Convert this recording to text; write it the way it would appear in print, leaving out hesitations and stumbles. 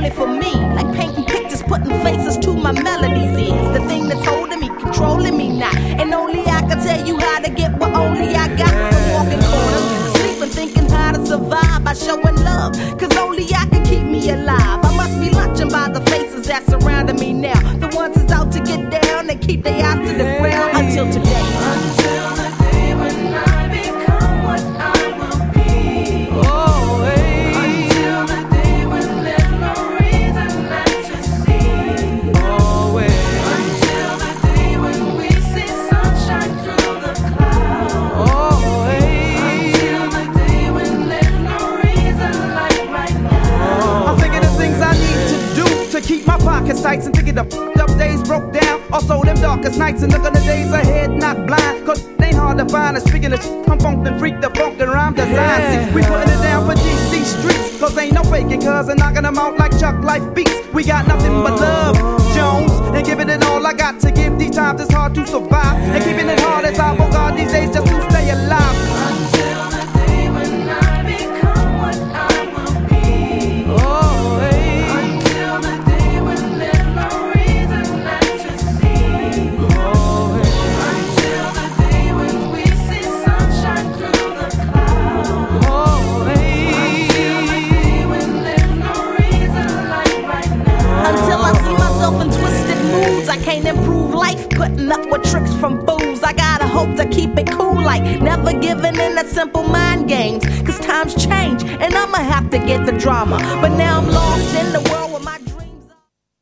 only for me. Like painting pictures, putting faces to my melodies is the thing that's holding me, controlling me now. And only I can tell you how to get what only I got. From walking corners, sleeping, thinking how to survive by showing love. Cause only I can keep me alive. I must be lunching by the faces that surrounding me now. The ones that's out to get down and keep their eyes to the ground until today. Until the day when I become what I will be. Oh, hey. Until the day when there's no reason not to see. Oh, hey. Until the day when we see sunshine through the clouds. Oh, hey. Until the day when there's no reason like right now. I'm thinking of things I need to do to keep my pockets tight, and thinking the up days broke down. Also them darkest nights, and look on the days ahead, not blind. Cause it ain't hard to find. And speaking of I'm funk and freak, the funk and rhyme design. See, we putting it down for DC streets. Cause ain't no faking, cuz and knocking them out like Chuck Life beats. We got nothing but love, Jones, and giving it all I got to give. These times it's hard to survive, and keeping it hard as I God these days just to stay alive. Until the day when I become what I will be. Oh, hey. Until the day when there's no reason not to see. Oh, hey. Until the day when we see sunshine through the clouds. Oh, hey. Until the day when there's no reason like right now. Until I see myself in twisted moods, I can't improve life, putting up with tricks from fools. I gotta hope to keep it cool, like never giving in to simple mind games. Cause times change, and I'ma have to get the drama. But now I'm lost in the world